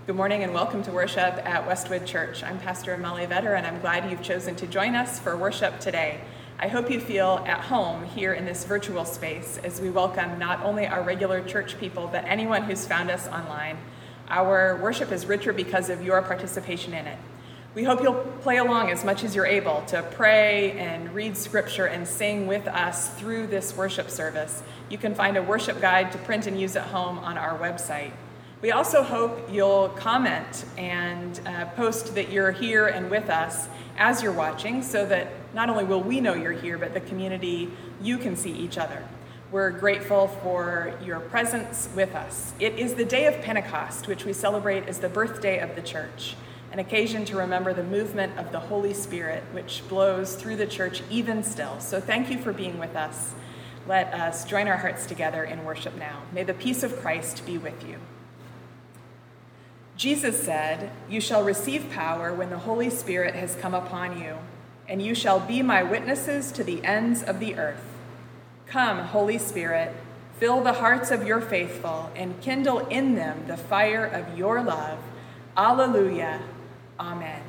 Good morning and welcome to worship at Westwood Church. I'm Pastor Molly Vetter and I'm glad you've chosen to join us for worship today. I hope you feel at home here in this virtual space as we welcome not only our regular church people, but anyone who's found us online. Our worship is richer because of your participation in it. We hope you'll play along as much as you're able to pray and read scripture and sing with us through this worship service. You can find a worship guide to print and use at home on our website. We also hope you'll comment and post that you're here and with us as you're watching, so that not only will we know you're here, but the community, you can see each other. We're grateful for your presence with us. It is the day of Pentecost, which we celebrate as the birthday of the church, an occasion to remember the movement of the Holy Spirit, which blows through the church even still. So thank you for being with us. Let us join our hearts together in worship now. May the peace of Christ be with you. Jesus said, "You shall receive power when the Holy Spirit has come upon you, and you shall be my witnesses to the ends of the earth." Come, Holy Spirit, fill the hearts of your faithful and kindle in them the fire of your love. Alleluia. Amen.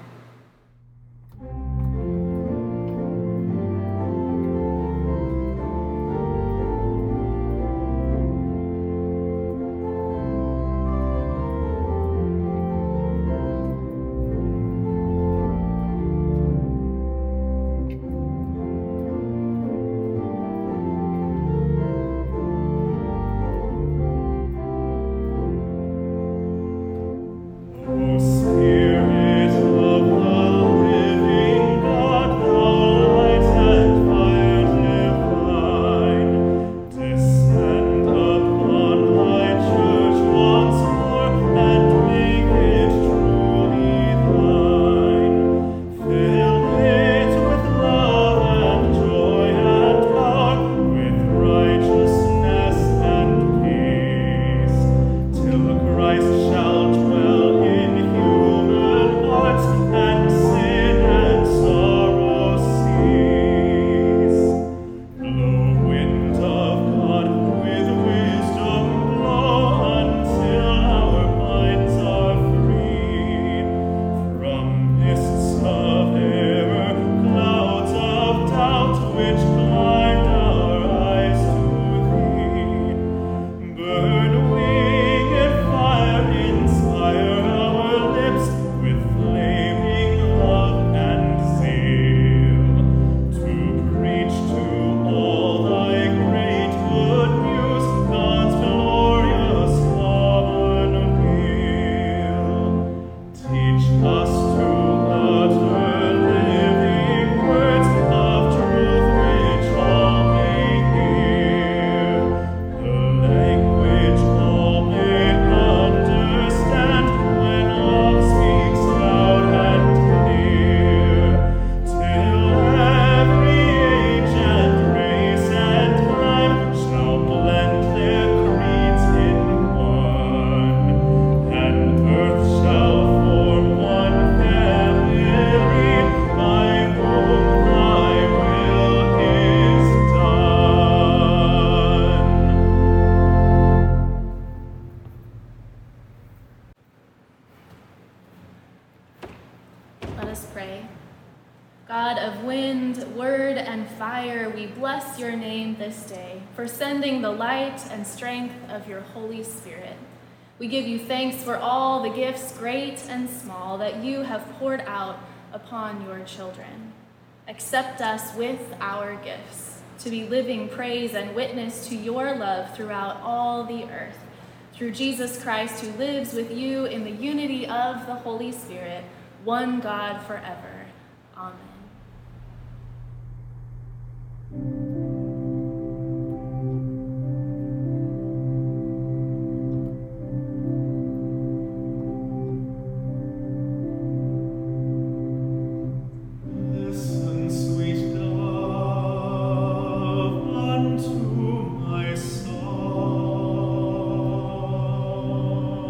For sending the light and strength of your Holy Spirit. We give you thanks for all the gifts, great and small, that you have poured out upon your children. Accept us with our gifts, to be living praise and witness to your love throughout all the earth. Through Jesus Christ, who lives with you in the unity of the Holy Spirit, one God forever. Amen.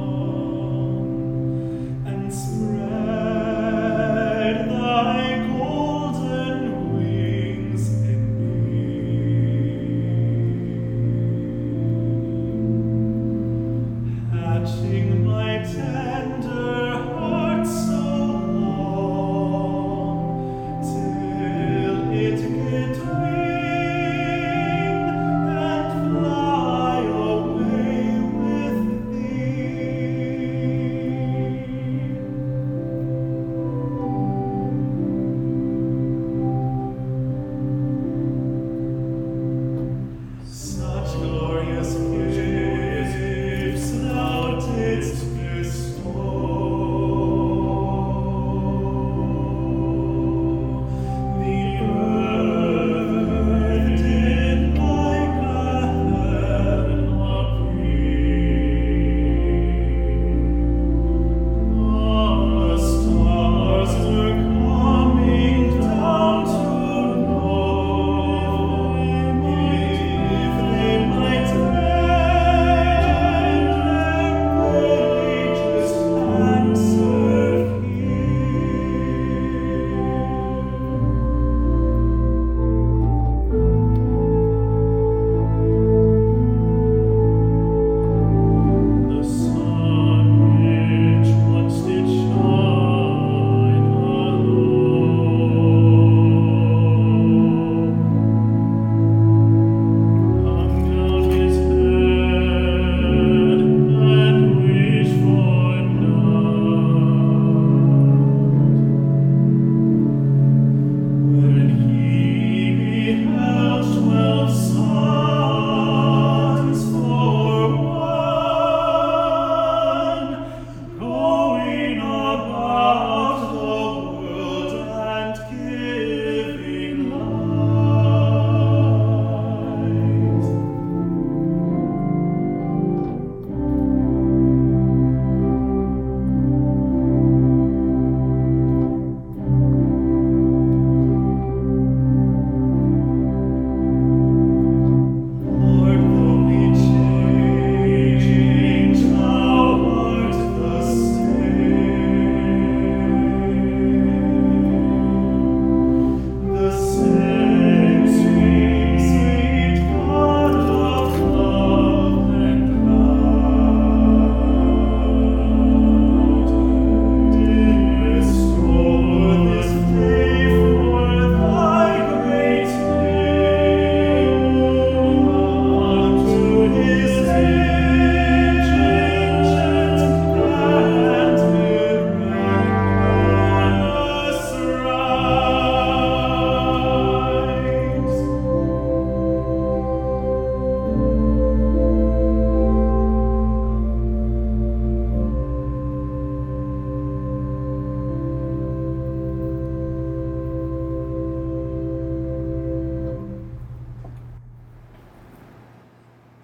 Spread thy glory.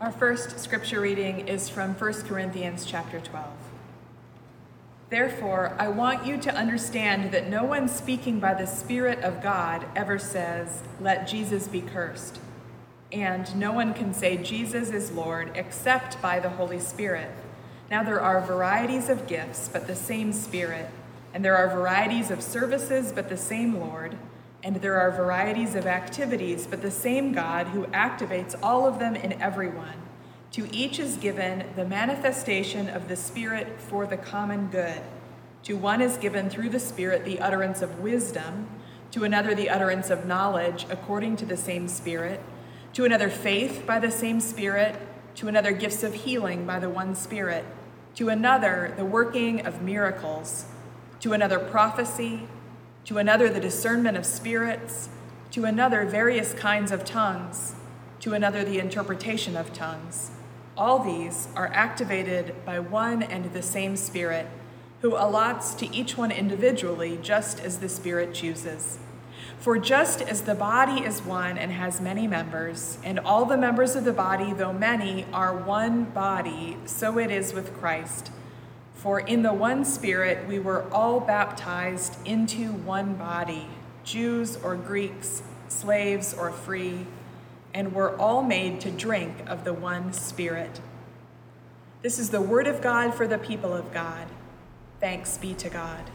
Our first scripture reading is from 1 Corinthians chapter 12. Therefore, I want you to understand that no one speaking by the Spirit of God ever says, "Let Jesus be cursed." And no one can say Jesus is Lord except by the Holy Spirit. Now there are varieties of gifts, but the same Spirit. And there are varieties of services, but the same Lord. And there are varieties of activities, but the same God who activates all of them in everyone. To each is given the manifestation of the Spirit for the common good. To one is given through the Spirit the utterance of wisdom, to another the utterance of knowledge according to the same Spirit, to another faith by the same Spirit, to another gifts of healing by the one Spirit, to another the working of miracles, to another prophecy, to another the discernment of spirits, to another various kinds of tongues, to another the interpretation of tongues. All these are activated by one and the same Spirit, who allots to each one individually just as the Spirit chooses. For just as the body is one and has many members, and all the members of the body, though many, are one body, so it is with Christ. For in the one Spirit we were all baptized into one body, Jews or Greeks, slaves or free, and were all made to drink of the one Spirit. This is the word of God for the people of God. Thanks be to God.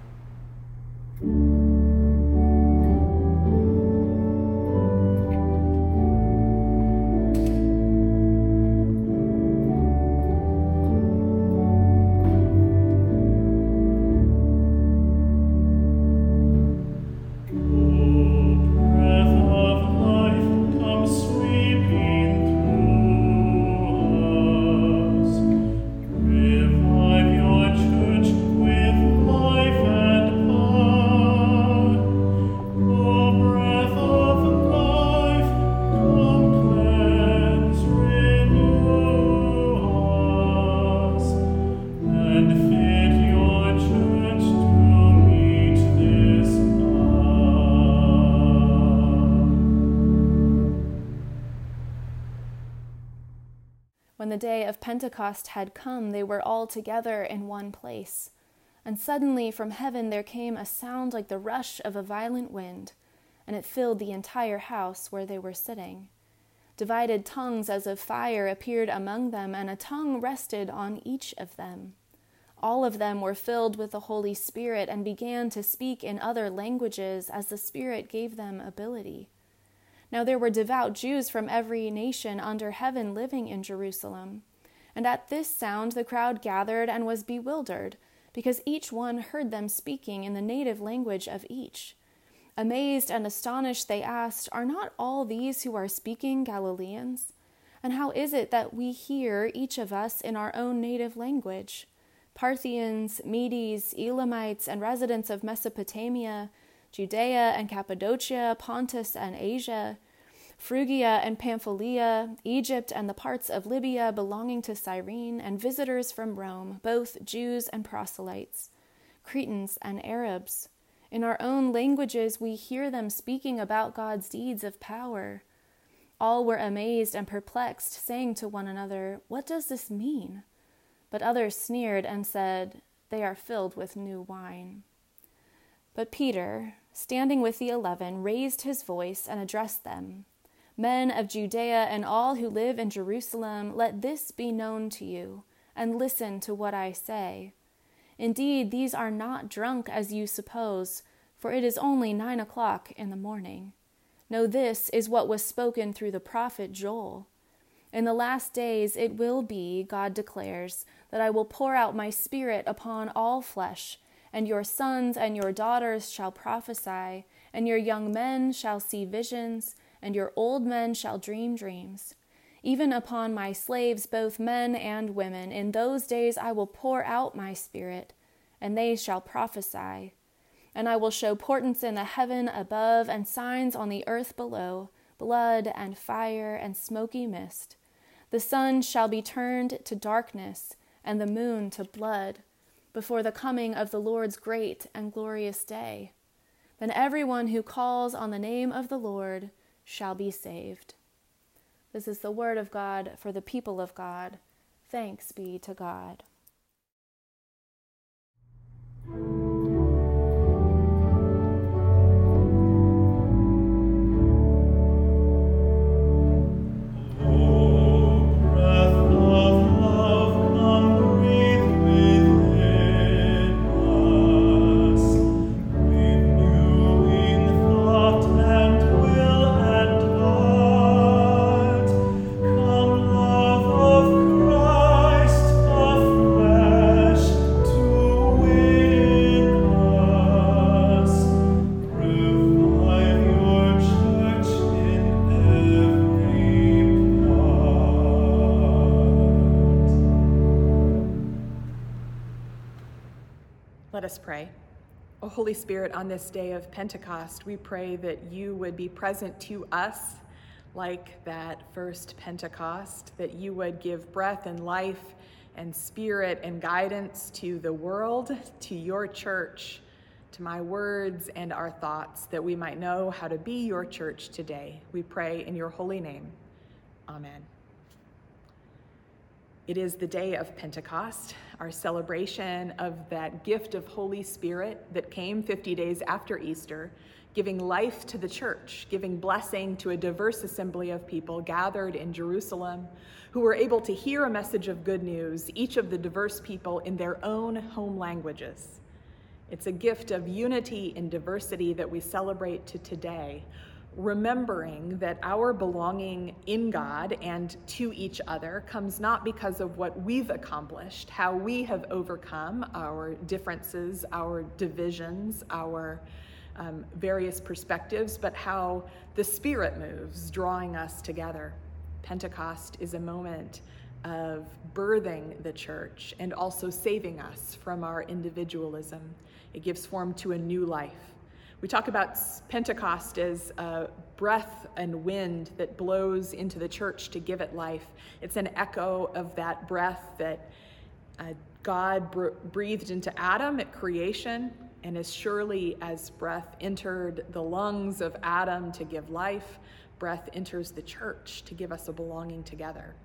When the day of Pentecost had come, they were all together in one place. And suddenly from heaven there came a sound like the rush of a violent wind, and it filled the entire house where they were sitting. Divided tongues as of fire appeared among them, and a tongue rested on each of them. All of them were filled with the Holy Spirit and began to speak in other languages as the Spirit gave them ability. Now there were devout Jews from every nation under heaven living in Jerusalem. And at this sound the crowd gathered and was bewildered, because each one heard them speaking in the native language of each. Amazed and astonished, they asked, "Are not all these who are speaking Galileans? And how is it that we hear, each of us, in our own native language? Parthians, Medes, Elamites, and residents of Mesopotamia, Judea and Cappadocia, Pontus and Asia, Phrygia and Pamphylia, Egypt and the parts of Libya belonging to Cyrene, and visitors from Rome, both Jews and proselytes, Cretans and Arabs. In our own languages we hear them speaking about God's deeds of power." All were amazed and perplexed, saying to one another, "What does this mean?" But others sneered and said, "They are filled with new wine." But Peter, standing with the 11, raised his voice and addressed them. "Men of Judea and all who live in Jerusalem, let this be known to you, and listen to what I say. Indeed, these are not drunk as you suppose, for it is only 9 o'clock in the morning. No, this is what was spoken through the prophet Joel. In the last days it will be, God declares, that I will pour out my Spirit upon all flesh, and your sons and your daughters shall prophesy, and your young men shall see visions, and your old men shall dream dreams. Even upon my slaves, both men and women, in those days I will pour out my Spirit, and they shall prophesy. And I will show portents in the heaven above and signs on the earth below, blood and fire and smoky mist. The sun shall be turned to darkness, and the moon to blood, before the coming of the Lord's great and glorious day. Then everyone who calls on the name of the Lord shall be saved." This is the word of God for the people of God. Thanks be to God. Let us pray. O Holy Spirit, on this day of Pentecost, we pray that you would be present to us like that first Pentecost, that you would give breath and life and spirit and guidance to the world, to your church, to my words and our thoughts, that we might know how to be your church today. We pray in your holy name. Amen. It is the day of Pentecost, our celebration of that gift of Holy Spirit that came 50 days after Easter, giving life to the church, giving blessing to a diverse assembly of people gathered in Jerusalem who were able to hear a message of good news, each of the diverse people in their own home languages. It's a gift of unity in diversity that we celebrate today, remembering that our belonging in God and to each other comes not because of what we've accomplished, how we have overcome our differences, our divisions, our various perspectives, but how the Spirit moves, drawing us together. Pentecost is a moment of birthing the church and also saving us from our individualism. It gives form to a new life. We talk about Pentecost as a breath and wind that blows into the church to give it life. It's an echo of that breath that God breathed into Adam at creation, and as surely as breath entered the lungs of Adam to give life, breath enters the church to give us a belonging together.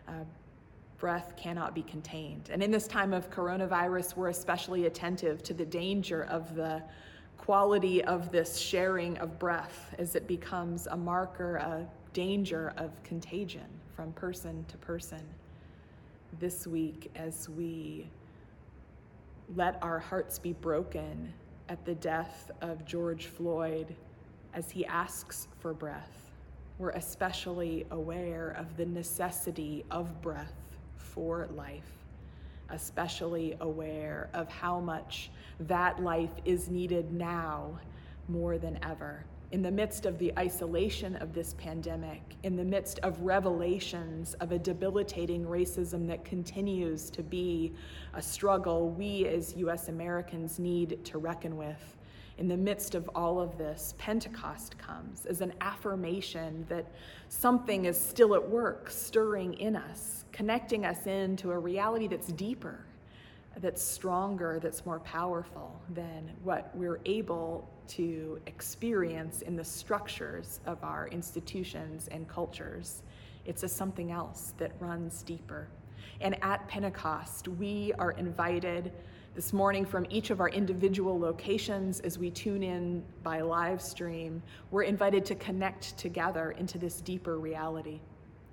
Breath cannot be contained. And in this time of coronavirus, we're especially attentive to the danger of the quality of this sharing of breath as it becomes a marker, a danger of contagion from person to person. This week, as we let our hearts be broken at the death of George Floyd as he asks for breath, we're especially aware of the necessity of breath for life, especially aware of how much that life is needed now more than ever. In the midst of the isolation of this pandemic, in the midst of revelations of a debilitating racism that continues to be a struggle we as U.S. Americans need to reckon with, in the midst of all of this, Pentecost comes as an affirmation that something is still at work, stirring in us, connecting us into a reality that's deeper, that's stronger, that's more powerful than what we're able to experience in the structures of our institutions and cultures. It's a something else that runs deeper. And at Pentecost, we are invited this morning from each of our individual locations as we tune in by live stream. We're invited to connect together into this deeper reality.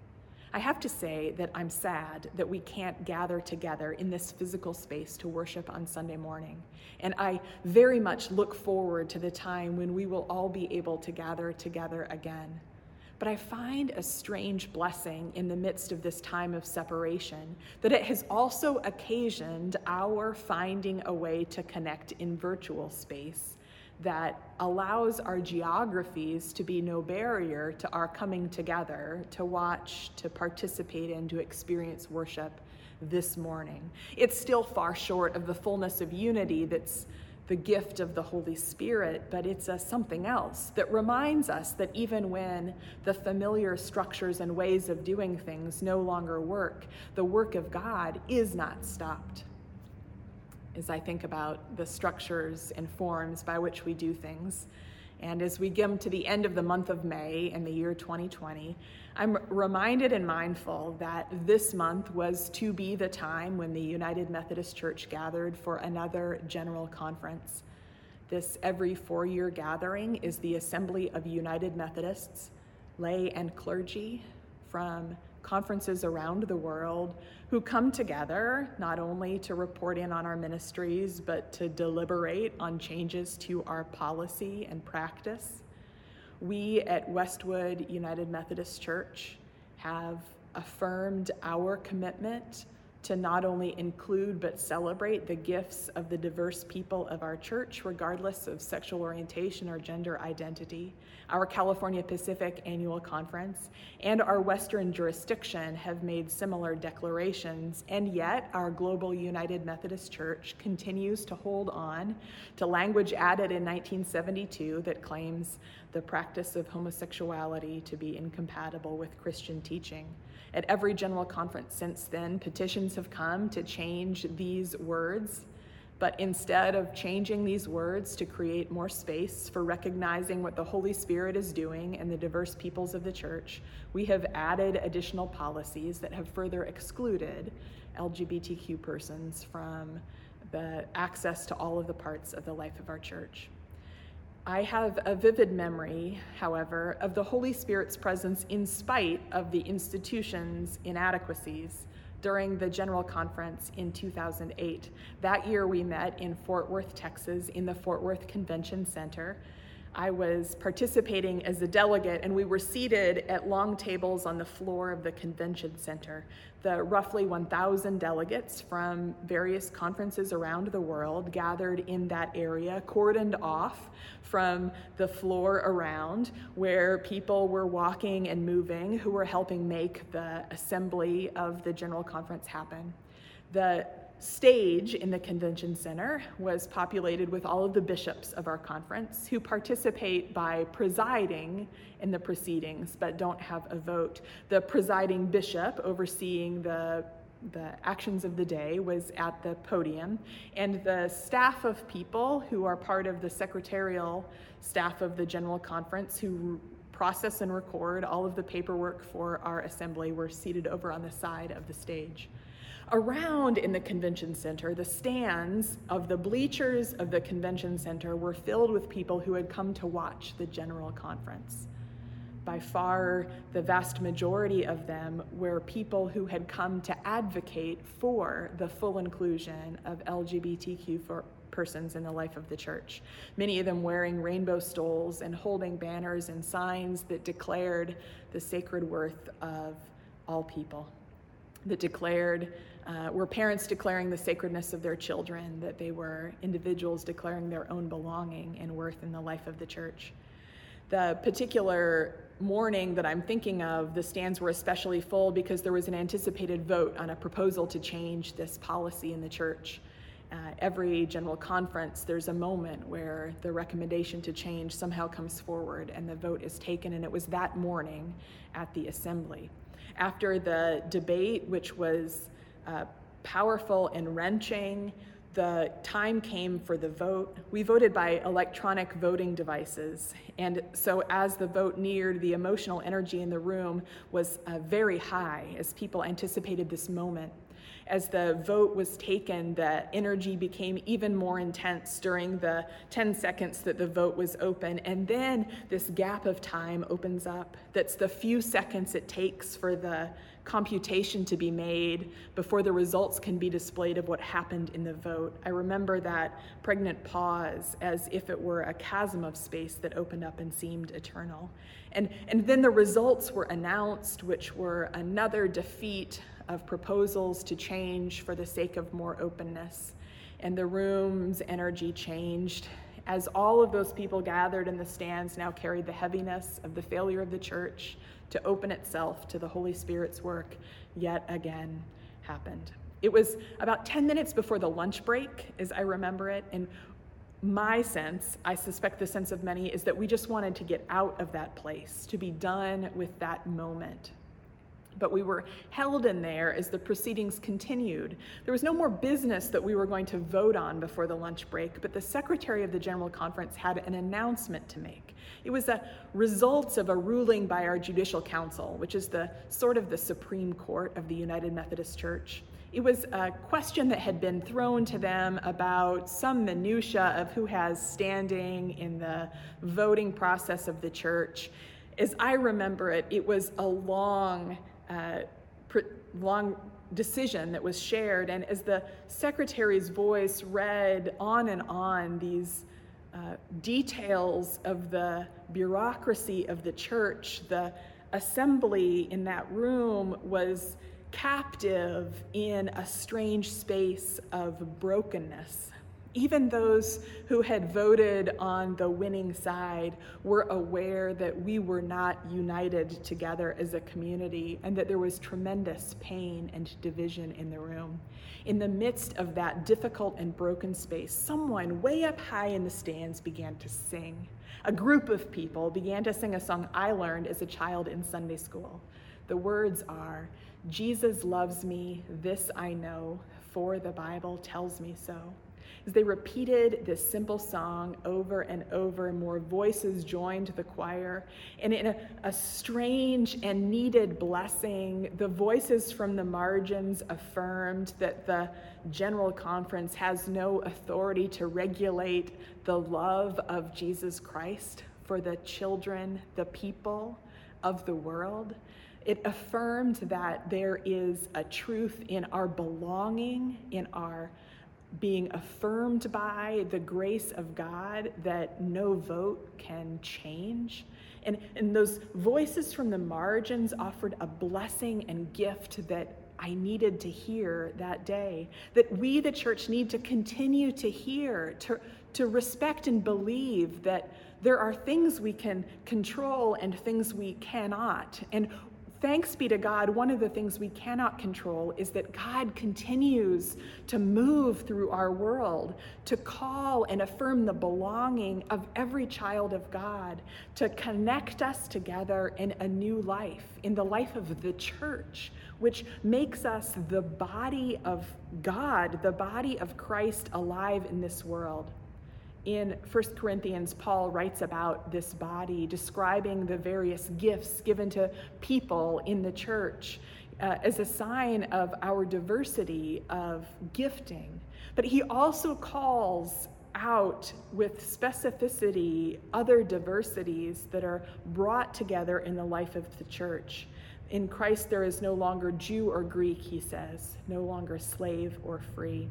I have to say that I'm sad that we can't gather together in this physical space to worship on Sunday morning. And I very much look forward to the time when we will all be able to gather together again. But I find a strange blessing in the midst of this time of separation, that it has also occasioned our finding a way to connect in virtual space that allows our geographies to be no barrier to our coming together to watch, to participate in, to experience worship this morning. It's still far short of the fullness of unity that's the gift of the Holy Spirit, but it's a something else that reminds us that even when the familiar structures and ways of doing things no longer work, the work of God is not stopped. As I think about the structures and forms by which we do things, And as we come to the end of the month of May in the year 2020, I'm reminded and mindful that this month was to be the time when the United Methodist Church gathered for another general conference. This every 4-year gathering is the Assembly of United Methodists, lay and clergy from conferences around the world who come together not only to report in on our ministries, but to deliberate on changes to our policy and practice. We at Westwood United Methodist Church have affirmed our commitment to not only include but celebrate the gifts of the diverse people of our church, regardless of sexual orientation or gender identity. Our California Pacific Annual Conference and our Western jurisdiction have made similar declarations, and yet our Global United Methodist Church continues to hold on to language added in 1972 that claims the practice of homosexuality to be incompatible with Christian teaching. At every general conference since then, petitions have come to change these words, but instead of changing these words to create more space for recognizing what the Holy Spirit is doing in the diverse peoples of the church, we have added additional policies that have further excluded LGBTQ persons from the access to all of the parts of the life of our church. I have a vivid memory, however, of the Holy Spirit's presence in spite of the institution's inadequacies during the General Conference in 2008. That year we met in Fort Worth, Texas, in the Fort Worth Convention Center. I was participating as a delegate, and we were seated at long tables on the floor of the convention center. The roughly 1,000 delegates from various conferences around the world gathered in that area, cordoned off from the floor around where people were walking and moving who were helping make the assembly of the General Conference happen. The stage in the convention center was populated with all of the bishops of our conference who participate by presiding in the proceedings but don't have a vote. The presiding bishop overseeing the actions of the day was at the podium, and the staff of people who are part of the secretarial staff of the General Conference who process and record all of the paperwork for our assembly were seated over on the side of the stage. Around in the convention center, the stands of the bleachers of the convention center were filled with people who had come to watch the General Conference. By far, the vast majority of them were people who had come to advocate for the full inclusion of LGBTQ persons in the life of the church. Many of them wearing rainbow stoles and holding banners and signs that declared the sacred worth of all people, that were parents declaring the sacredness of their children, that they were individuals declaring their own belonging and worth in the life of the church. The particular morning that I'm thinking of, the stands were especially full because there was an anticipated vote on a proposal to change this policy in the church. Every general conference, there's a moment where the recommendation to change somehow comes forward and the vote is taken, and it was that morning at the assembly. After the debate, which was powerful and wrenching, the time came for the vote. We voted by electronic voting devices, and so as the vote neared, the emotional energy in the room was very high as people anticipated this moment. As the vote was taken, the energy became even more intense during the 10 seconds that the vote was open. And then this gap of time opens up. That's the few seconds it takes for the computation to be made before the results can be displayed of what happened in the vote. I remember that pregnant pause as if it were a chasm of space that opened up and seemed eternal. And then the results were announced, which were another defeat of proposals to change for the sake of more openness. And the room's energy changed as all of those people gathered in the stands now carried the heaviness of the failure of the church to open itself to the Holy Spirit's work yet again happened. It was about 10 minutes before the lunch break, as I remember it, and my sense, I suspect the sense of many, is that we just wanted to get out of that place, to be done with that moment. But we were held in there as the proceedings continued. There was no more business that we were going to vote on before the lunch break, but the Secretary of the General Conference had an announcement to make. It was a result of a ruling by our Judicial Council, which is the sort of the Supreme Court of the United Methodist Church. It was a question that had been thrown to them about some minutia of who has standing in the voting process of the church. As I remember it, it was a long decision that was shared, and as the secretary's voice read on and on these details of the bureaucracy of the church, the assembly in that room was captive in a strange space of brokenness. Even those who had voted on the winning side were aware that we were not united together as a community and that there was tremendous pain and division in the room. In the midst of that difficult and broken space, someone way up high in the stands began to sing. A group of people began to sing a song I learned as a child in Sunday school. The words are, "Jesus loves me, this I know, for the Bible tells me so." As they repeated this simple song over and over, more voices joined the choir, and in a strange and needed blessing, the voices from the margins affirmed that the General Conference has no authority to regulate the love of Jesus Christ for the children, the people of the world. It affirmed that there is a truth in our belonging, in our being affirmed by the grace of God that no vote can change. And those voices from the margins offered a blessing and gift that I needed to hear that day, that we, the church, need to continue to hear, to respect and believe that there are things we can control and things we cannot. And thanks be to God, one of the things we cannot control is that God continues to move through our world, to call and affirm the belonging of every child of God, to connect us together in a new life, in the life of the church, which makes us the body of God, the body of Christ alive in this world. In 1 Corinthians, Paul writes about this body, describing the various gifts given to people in the church as a sign of our diversity of gifting. But he also calls out with specificity other diversities that are brought together in the life of the church. In Christ, there is no longer Jew or Greek, he says, no longer slave or free.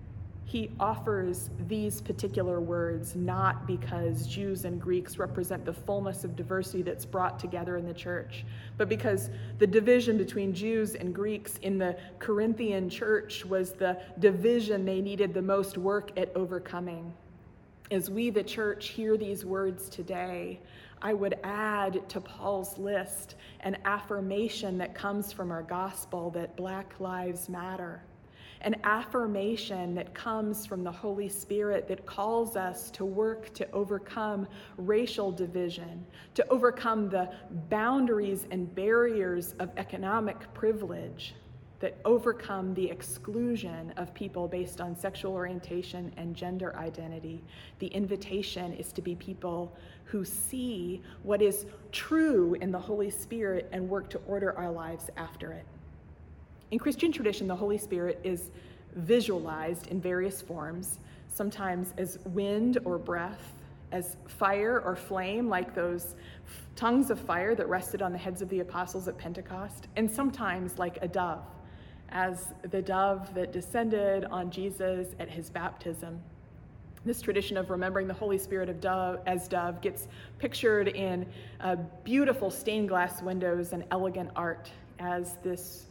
He offers these particular words not because Jews and Greeks represent the fullness of diversity that's brought together in the church, but because the division between Jews and Greeks in the Corinthian church was the division they needed the most work at overcoming. As we, the church, hear these words today, I would add to Paul's list an affirmation that comes from our gospel that Black lives matter. An affirmation that comes from the Holy Spirit that calls us to work to overcome racial division, to overcome the boundaries and barriers of economic privilege, that overcome the exclusion of people based on sexual orientation and gender identity. The invitation is to be people who see what is true in the Holy Spirit and work to order our lives after it. In Christian tradition, the Holy Spirit is visualized in various forms, sometimes as wind or breath, as fire or flame, like those tongues of fire that rested on the heads of the apostles at Pentecost, and sometimes like a dove, as the dove that descended on Jesus at his baptism. This tradition of remembering the Holy Spirit as dove gets pictured in beautiful stained glass windows and elegant art as this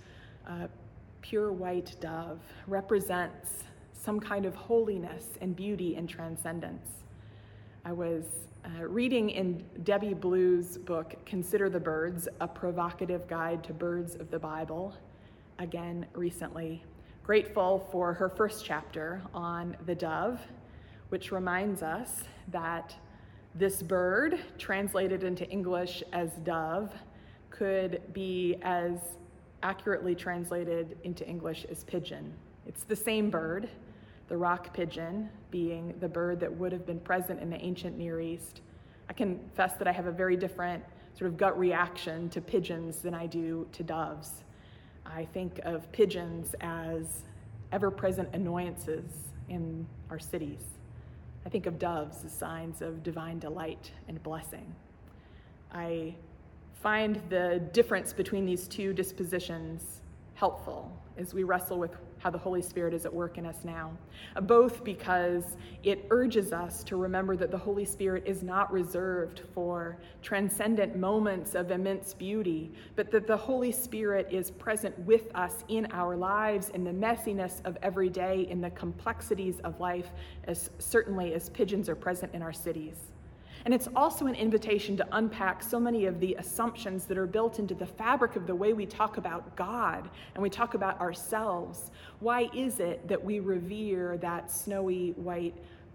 pure white dove represents some kind of holiness and beauty and transcendence. I was reading in Debbie Blue's book, Consider the Birds, a provocative guide to birds of the Bible, again recently. Grateful for her first chapter on the dove, which reminds us that this bird, translated into English as dove, could be as accurately translated into English is pigeon. It's the same bird, the rock pigeon being the bird that would have been present in the ancient Near East. I confess that I have a very different sort of gut reaction to pigeons than I do to doves. I think of pigeons as ever-present annoyances in our cities. I think of doves as signs of divine delight and blessing. I find the difference between these two dispositions helpful as we wrestle with how the Holy Spirit is at work in us now, both because it urges us to remember that the Holy Spirit is not reserved for transcendent moments of immense beauty, but that the Holy Spirit is present with us in our lives, in the messiness of every day, in the complexities of life, as certainly as pigeons are present in our cities. And it's also an invitation to unpack so many of the assumptions that are built into the fabric of the way we talk about God and we talk about ourselves. Why is it that we revere that snowy white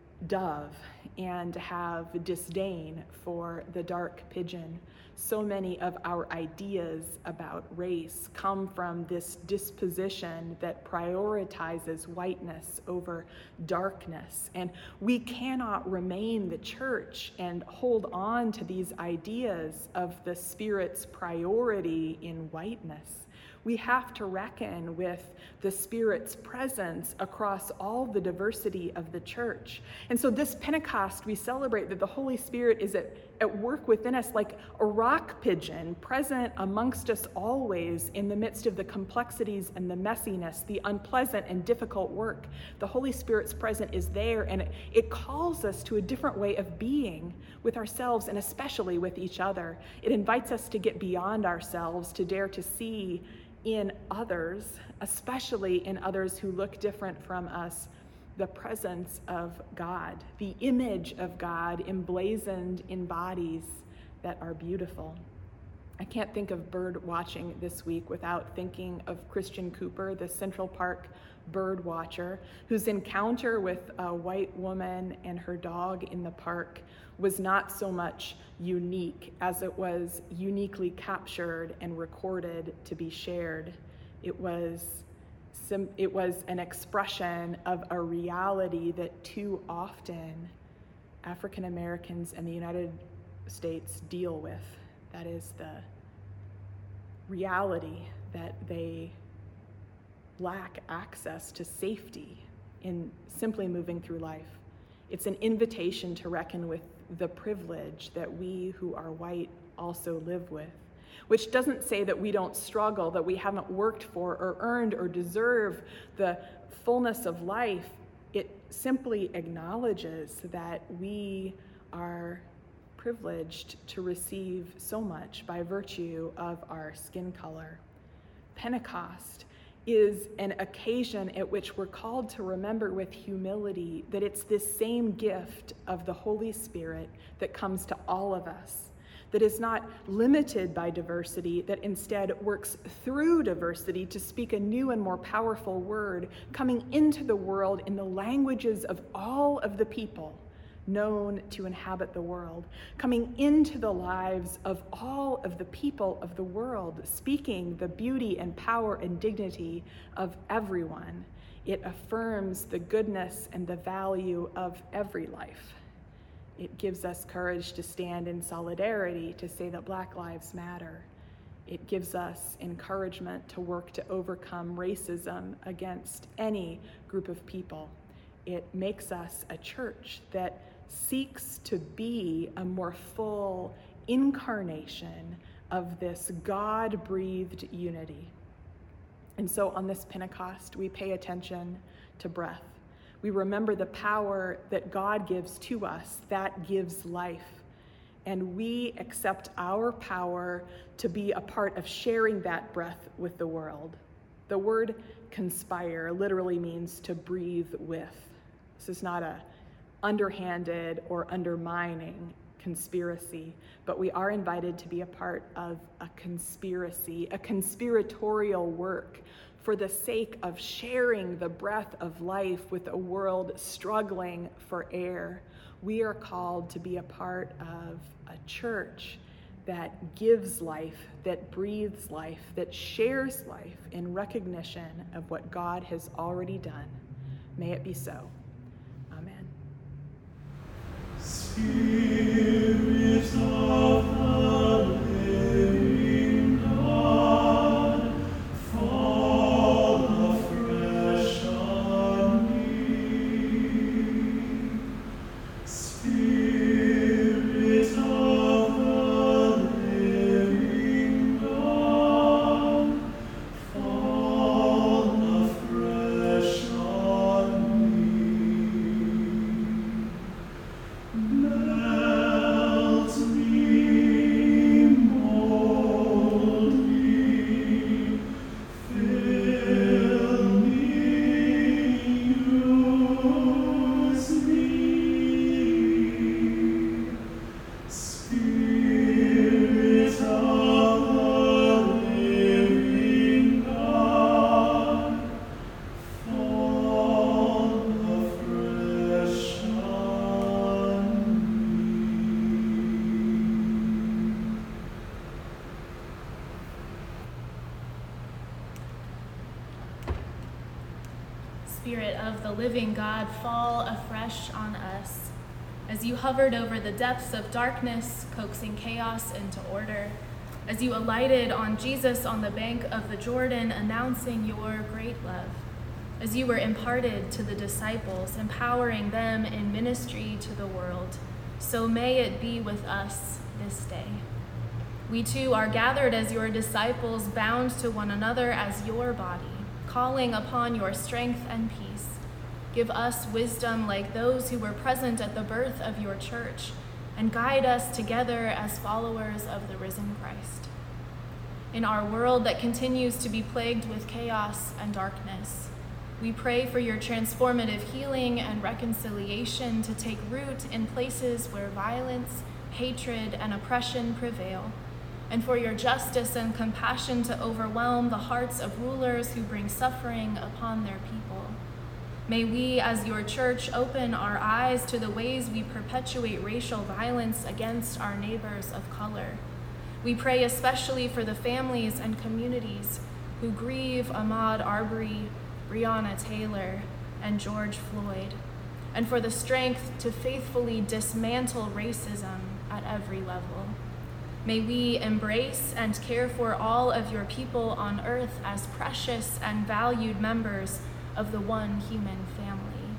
dove and have disdain for the dark pigeon? So many of our ideas about race come from this disposition that prioritizes whiteness over darkness. And we cannot remain the church and hold on to these ideas of the Spirit's priority in whiteness. We have to reckon with the Spirit's presence across all the diversity of the church. And so this Pentecost, we celebrate that the Holy Spirit is at work within us like a rock pigeon, present amongst us always in the midst of the complexities and the messiness, the unpleasant and difficult work. The Holy Spirit's presence is there, and it calls us to a different way of being with ourselves and especially with each other. It invites us to get beyond ourselves, to dare to see in others, especially in others who look different from us, the presence of God, the image of God emblazoned in bodies that are beautiful. I can't think of bird watching this week without thinking of Christian Cooper, the Central Park bird watcher, whose encounter with a white woman and her dog in the park was not so much unique as it was uniquely captured and recorded to be shared. It was an expression of a reality that too often African Americans in the United States deal with. That is the reality that they lack access to safety in simply moving through life. It's an invitation to reckon with the privilege that we who are white also live with, which doesn't say that we don't struggle, that we haven't worked for or earned or deserve the fullness of life. It simply acknowledges that we are privileged to receive so much by virtue of our skin color. Pentecost is an occasion at which we're called to remember with humility that it's this same gift of the Holy Spirit that comes to all of us, that is not limited by diversity, that instead works through diversity to speak a new and more powerful word, coming into the world in the languages of all of the people known to inhabit the world, coming into the lives of all of the people of the world, speaking the beauty and power and dignity of everyone. It affirms the goodness and the value of every life. It gives us courage to stand in solidarity, to say that Black lives matter. It gives us encouragement to work to overcome racism against any group of people. It makes us a church that seeks to be a more full incarnation of this God-breathed unity. And so on this Pentecost, we pay attention to breath. We remember the power that God gives to us, that gives life. And we accept our power to be a part of sharing that breath with the world. The word conspire literally means to breathe with. This is not a underhanded or undermining conspiracy, but we are invited to be a part of a conspiracy, a conspiratorial work for the sake of sharing the breath of life with a world struggling for air. We are called to be a part of a church that gives life, that breathes life, that shares life in recognition of what God has already done. May it be so. Amen. Spirit of the living God, fall afresh on me. Spirit of the living God, fall afresh on me. Melt me, mold me, fill me, use me. Spirit of the living God, fall afresh on me. Spirit of the living God, fall afresh on us. As you hovered over the depths of darkness, coaxing chaos into order, as you alighted on Jesus on the bank of the Jordan, announcing your great love, as you were imparted to the disciples, empowering them in ministry to the world, so may it be with us this day. We too are gathered as your disciples, bound to one another as your body, calling upon your strength and peace. Give us wisdom like those who were present at the birth of your church, and guide us together as followers of the risen Christ. In our world that continues to be plagued with chaos and darkness, we pray for your transformative healing and reconciliation to take root in places where violence, hatred, and oppression prevail, and for your justice and compassion to overwhelm the hearts of rulers who bring suffering upon their people. May we, as your church, open our eyes to the ways we perpetuate racial violence against our neighbors of color. We pray especially for the families and communities who grieve Ahmaud Arbery, Breonna Taylor, and George Floyd, and for the strength to faithfully dismantle racism at every level. May we embrace and care for all of your people on earth as precious and valued members of the one human family.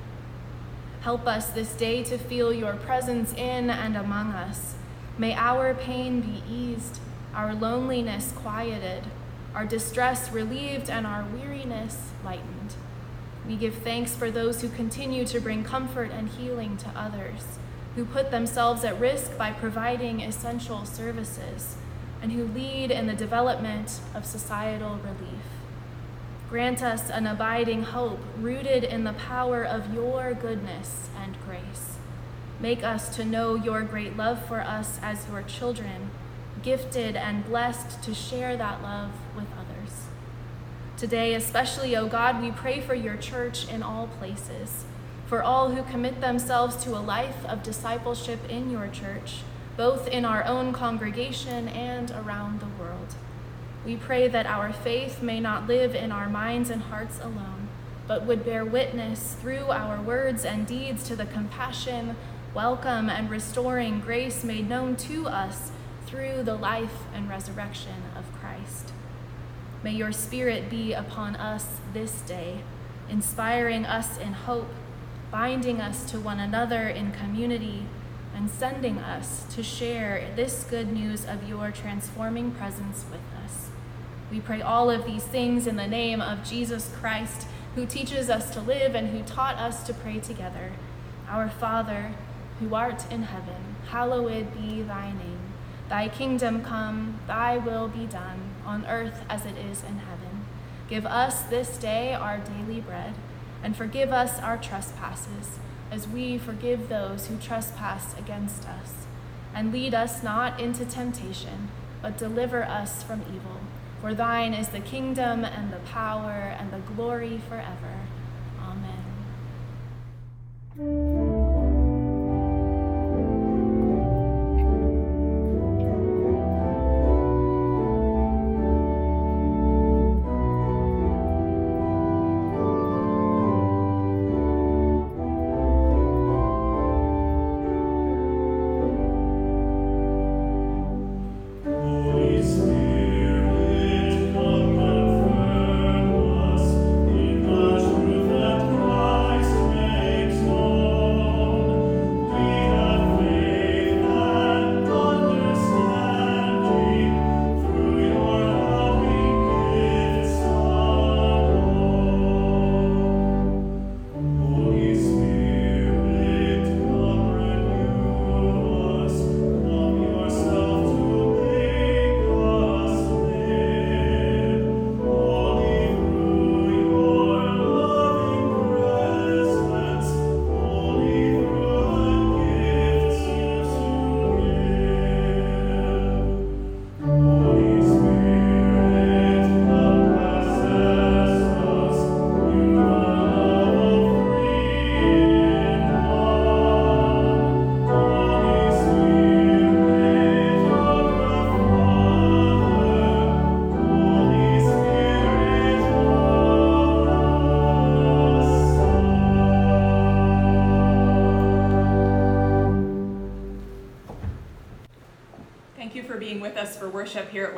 Help us this day to feel your presence in and among us. May our pain be eased, our loneliness quieted, our distress relieved, and our weariness lightened. We give thanks for those who continue to bring comfort and healing to others, who put themselves at risk by providing essential services, and who lead in the development of societal relief. Grant us an abiding hope rooted in the power of your goodness and grace. Make us to know your great love for us as your children, gifted and blessed to share that love with others. Today, especially, O God, we pray for your church in all places, for all who commit themselves to a life of discipleship in your church, both in our own congregation and around the world. We pray that our faith may not live in our minds and hearts alone, but would bear witness through our words and deeds to the compassion, welcome, and restoring grace made known to us through the life and resurrection of Christ. May your Spirit be upon us this day, inspiring us in hope, binding us to one another in community, and sending us to share this good news of your transforming presence with us. We pray all of these things in the name of Jesus Christ, who teaches us to live and who taught us to pray together. Our Father, who art in heaven, hallowed be thy name. Thy kingdom come, thy will be done, on earth as it is in heaven. Give us this day our daily bread, and forgive us our trespasses, as we forgive those who trespass against us. And lead us not into temptation, but deliver us from evil. For thine is the kingdom and the power and the glory forever. Amen.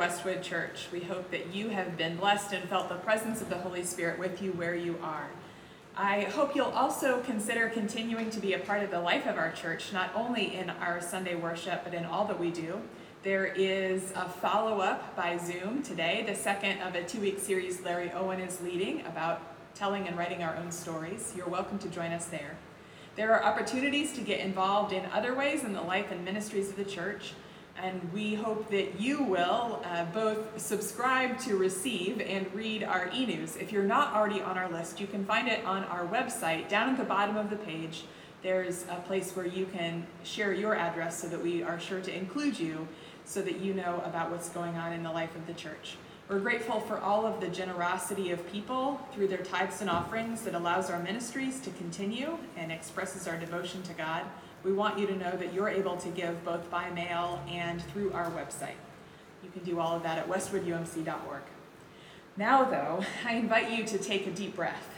Westwood Church. We hope that you have been blessed and felt the presence of the Holy Spirit with you where you are. I hope you'll also consider continuing to be a part of the life of our church, not only in our Sunday worship, but in all that we do. There is a follow-up by Zoom today, the second of a 2-week series Larry Owen is leading about telling and writing our own stories. You're welcome to join us there. There are opportunities to get involved in other ways in the life and ministries of the church, and we hope that you will both subscribe to receive and read our e-news. If you're not already on our list, you can find it on our website. Down at the bottom of the page, there's a place where you can share your address so that we are sure to include you so that you know about what's going on in the life of the church. We're grateful for all of the generosity of people through their tithes and offerings that allows our ministries to continue and expresses our devotion to God. We want you to know that you're able to give both by mail and through our website. You can do all of that at westwoodumc.org. Now, though, I invite you to take a deep breath,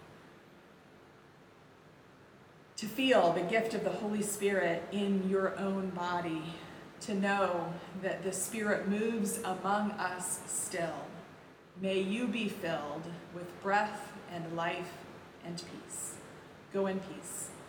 to feel the gift of the Holy Spirit in your own body, to know that the Spirit moves among us still. May you be filled with breath and life and peace. Go in peace.